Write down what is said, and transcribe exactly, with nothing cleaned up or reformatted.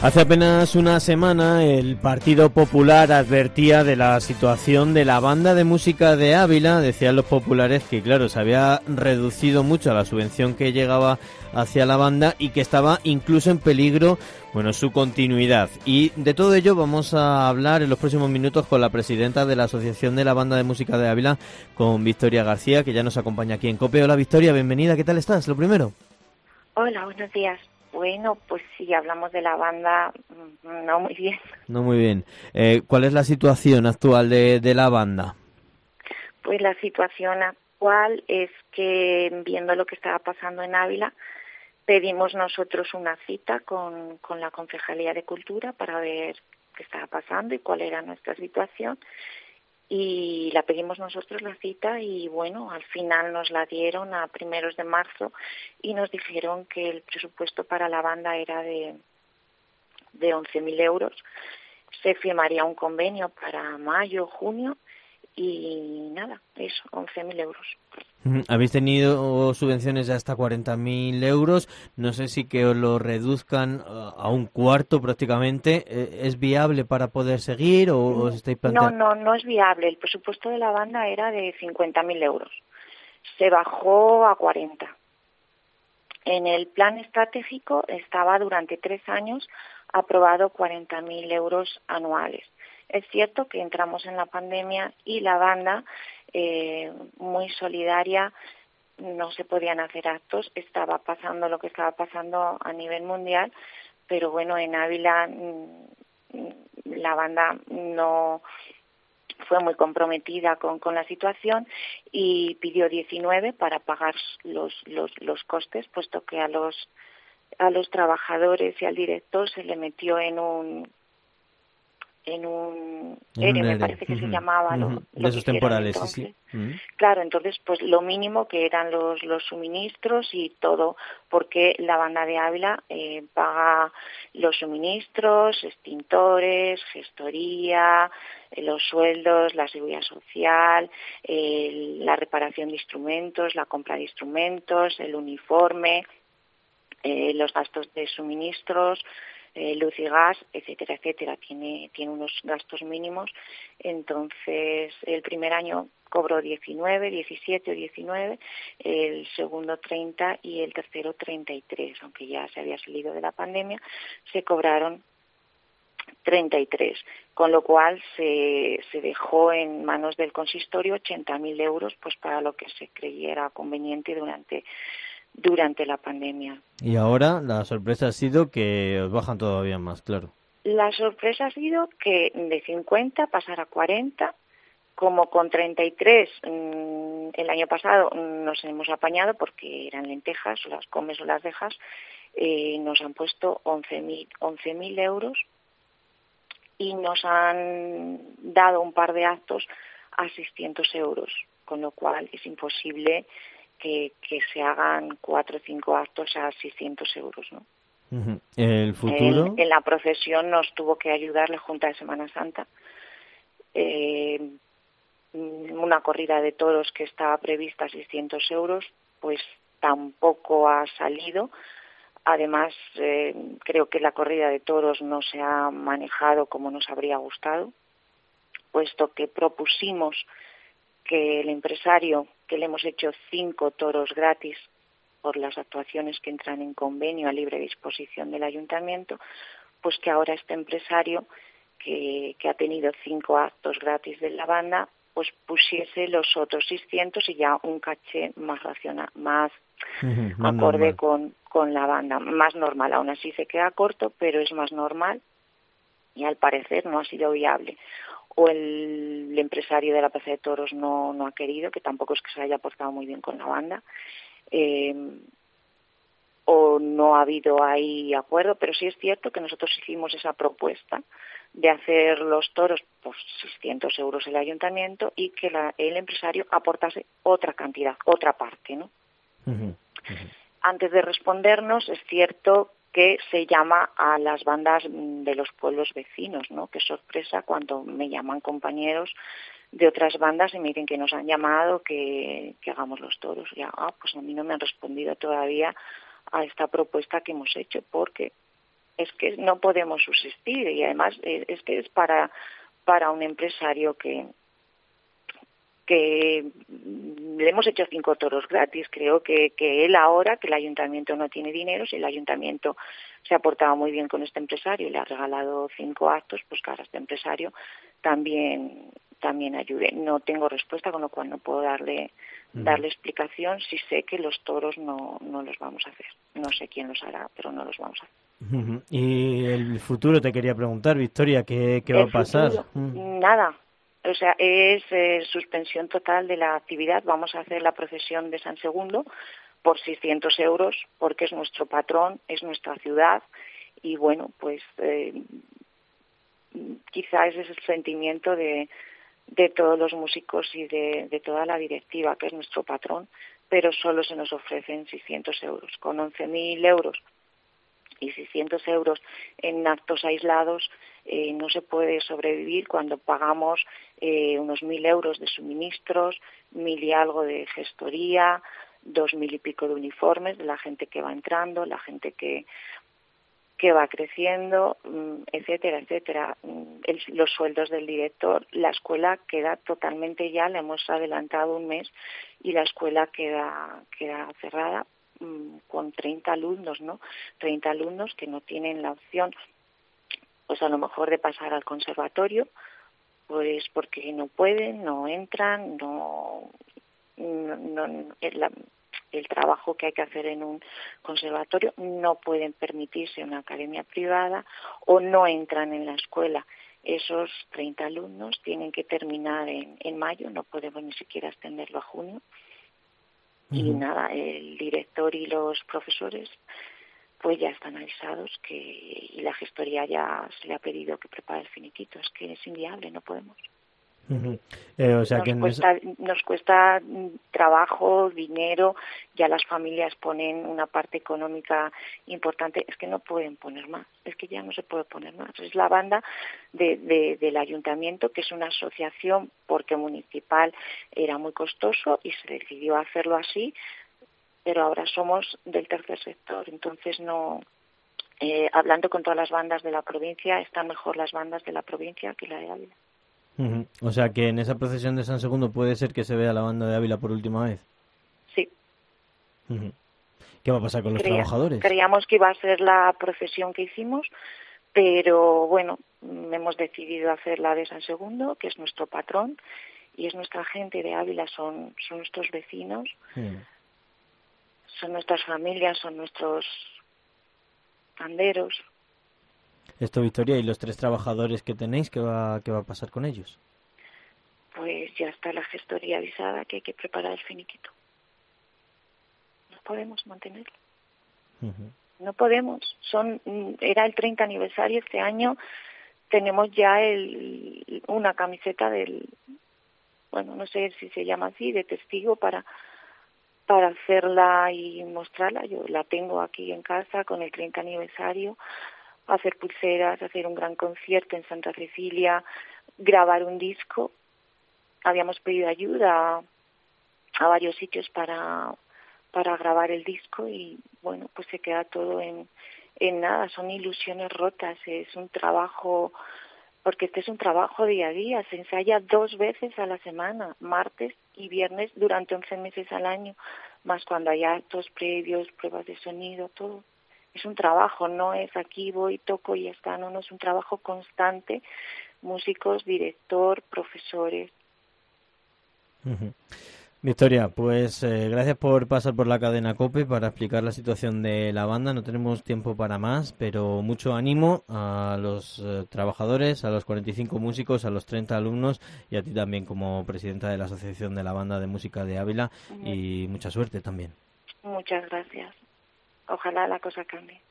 Hace apenas una semana el Partido Popular advertía de la situación de la banda de música de Ávila. Decían los populares que, claro, se había reducido mucho la subvención que llegaba hacia la banda y que estaba incluso en peligro, bueno, su continuidad. Y de todo ello vamos a hablar en los próximos minutos con la presidenta de la Asociación de la Banda de Música de Ávila, con Victoria García, que ya nos acompaña aquí en COPE. Hola Victoria, bienvenida, ¿qué tal estás? Lo primero. Hola, buenos días. Bueno, pues si hablamos de la banda, no muy bien. No muy bien. Eh, ¿Cuál es la situación actual de, de la banda? Pues la situación actual es que, viendo lo que estaba pasando en Ávila, pedimos nosotros una cita con, con la Concejalía de Cultura para ver qué estaba pasando y cuál era nuestra situación. Y la pedimos nosotros la cita y bueno, al final nos la dieron a primeros de marzo y nos dijeron que el presupuesto para la banda era de, de once mil euros. Se firmaría un convenio para mayo, junio y nada, eso, once mil euros. Habéis tenido subvenciones de hasta cuarenta mil euros, no sé si que os lo reduzcan a un cuarto prácticamente. ¿Es viable para poder seguir o os estáis planteando? No, no, no es viable. El presupuesto de la banda era de cincuenta mil euros. Se bajó a cuarenta. En el plan estratégico estaba durante tres años aprobado cuarenta mil euros anuales. Es cierto que entramos en la pandemia y la banda, eh, muy solidaria, no se podían hacer actos, estaba pasando lo que estaba pasando a nivel mundial, pero bueno, en Ávila la banda no fue muy comprometida con, con la situación y pidió diecinueve para pagar los, los, los costes, puesto que a los a los trabajadores y al director se le metió en un en un E R E, me parece que uh-huh. se llamaba uh-huh. lo, lo de esos temporales, entonces. sí, sí. Uh-huh. Claro, entonces pues lo mínimo que eran los los suministros y todo, porque la banda de Ávila eh, paga los suministros, extintores, gestoría, eh, los sueldos, la seguridad social, eh, la reparación de instrumentos, la compra de instrumentos, el uniforme, eh, los gastos de suministros, Eh, luz y gas, etcétera, etcétera. Tiene, tiene unos gastos mínimos. Entonces, el primer año cobró diecinueve, diecisiete o diecinueve, el segundo treinta y el tercero treinta y tres. Aunque ya se había salido de la pandemia, se cobraron treinta y tres, con lo cual se, se dejó en manos del consistorio ochenta mil euros pues para lo que se creyera conveniente durante durante la pandemia. Y ahora la sorpresa ha sido que os bajan todavía más, claro. La sorpresa ha sido que de cincuenta pasar a cuarenta, como con treinta y tres mmm, el año pasado nos hemos apañado porque eran lentejas, o las comes o las dejas, eh, nos han puesto once mil euros y nos han dado un par de actos a seiscientos euros, con lo cual es imposible Que, que se hagan cuatro o cinco actos a seiscientos euros, ¿no? Uh-huh. ¿El futuro? En, en la procesión nos tuvo que ayudar la Junta de Semana Santa. Eh, una corrida de toros que estaba prevista a seiscientos euros, pues tampoco ha salido. Además, eh, creo que la corrida de toros no se ha manejado como nos habría gustado, puesto que propusimos que el empresario, que le hemos hecho cinco toros gratis por las actuaciones que entran en convenio a libre disposición del ayuntamiento, pues que ahora este empresario, que, que ha tenido cinco actos gratis de la banda, pues pusiese los otros seiscientos y ya un caché más racional, más uh-huh, acorde con, con la banda, más normal. Aún así se queda corto, pero es más normal y al parecer no ha sido viable. O el, el empresario de la Plaza de Toros no, no ha querido, que tampoco es que se haya portado muy bien con la banda, eh, o no ha habido ahí acuerdo, pero sí es cierto que nosotros hicimos esa propuesta de hacer los toros por seiscientos euros el ayuntamiento y que la, el empresario aportase otra cantidad, otra parte, ¿no? Uh-huh, uh-huh. Antes de respondernos, es cierto que se llama a las bandas de los pueblos vecinos, ¿no? Qué sorpresa cuando me llaman compañeros de otras bandas y me dicen que nos han llamado, que, que hagamos los toros. Ya, ah, pues a mí no me han respondido todavía a esta propuesta que hemos hecho, porque es que no podemos subsistir, y además es que es para para un empresario que que le hemos hecho cinco toros gratis. Creo que, que él ahora, que el ayuntamiento no tiene dinero, si el ayuntamiento se ha portado muy bien con este empresario y le ha regalado cinco actos, pues que ahora este empresario también también ayude. No tengo respuesta, con lo cual no puedo darle uh-huh. darle explicación. Si sé que los toros no, no los vamos a hacer. No sé quién los hará, pero no los vamos a hacer. Uh-huh. Y el futuro, te quería preguntar, Victoria, ¿qué, qué va a pasar? Uh-huh. Nada. O sea, es eh, suspensión total de la actividad. Vamos a hacer la procesión de San Segundo por seiscientos euros, porque es nuestro patrón, es nuestra ciudad, y bueno, pues eh, quizá ese es el sentimiento de, de todos los músicos y de, de toda la directiva, que es nuestro patrón, pero solo se nos ofrecen seiscientos euros. Con once mil euros y seiscientos euros en actos aislados eh, no se puede sobrevivir cuando pagamos eh, unos mil euros de suministros, mil y algo de gestoría, dos mil y pico de uniformes de la gente que va entrando, la gente que que va creciendo, etcétera, etcétera. El, los sueldos del director, la escuela queda totalmente ya, le hemos adelantado un mes y la escuela queda queda cerrada con treinta alumnos, ¿no? treinta alumnos que no tienen la opción, pues a lo mejor de pasar al conservatorio, pues porque no pueden, no entran, no, no, no el, el trabajo que hay que hacer en un conservatorio, no pueden permitirse una academia privada o no entran en la escuela. Esos treinta alumnos tienen que terminar en, en mayo, no podemos ni siquiera extenderlo a junio. Y uh-huh. nada, el director y los profesores pues ya están avisados que y la gestoría ya se le ha pedido que prepare el finiquito. Es que es inviable, no podemos. Uh-huh. Eh, o sea nos, que cuesta, es... nos cuesta trabajo, dinero, ya las familias ponen una parte económica importante, es que no pueden poner más, es que ya no se puede poner más. Es la banda de, de, del ayuntamiento, que es una asociación porque municipal era muy costoso y se decidió hacerlo así, pero ahora somos del tercer sector, entonces no... Eh, hablando con todas las bandas de la provincia, están mejor las bandas de la provincia que la de Ávila. Uh-huh. O sea que en esa procesión de San Segundo puede ser que se vea la banda de Ávila por última vez. Sí. Uh-huh. ¿Qué va a pasar con los Creía, trabajadores? Creíamos que iba a ser la procesión que hicimos, pero bueno, hemos decidido hacer la de San Segundo, que es nuestro patrón y es nuestra gente de Ávila, son, son nuestros vecinos, uh-huh. son nuestras familias, son nuestros panderos. Esto, Victoria, ¿y los tres trabajadores que tenéis, qué va, qué va a pasar con ellos? Pues ya está la gestoría avisada que hay que preparar el finiquito. No podemos mantenerlo. Uh-huh. No podemos. Son Era el treinta aniversario este año. Tenemos ya el, una camiseta del, bueno, no sé si se llama así, de testigo para para hacerla y mostrarla. Yo la tengo aquí en casa con el treinta aniversario. Hacer pulseras, hacer un gran concierto en Santa Cecilia, grabar un disco. Habíamos pedido ayuda a, a varios sitios para para grabar el disco y bueno, pues se queda todo en, en nada, son ilusiones rotas, es un trabajo, porque este es un trabajo día a día, se ensaya dos veces a la semana, martes y viernes durante once meses al año, más cuando hay actos previos, pruebas de sonido, todo. Es un trabajo, no es aquí voy, toco y ya está, no, no, es un trabajo constante, músicos, director, profesores. Uh-huh. Victoria, pues eh, gracias por pasar por la cadena COPE para explicar la situación de la banda. No tenemos tiempo para más, pero mucho ánimo a los eh, trabajadores, a los cuarenta y cinco músicos, a los treinta alumnos y a ti también como presidenta de la Asociación de la Banda de Música de Ávila uh-huh. y mucha suerte también. Muchas gracias. Ojalá la cosa cambie.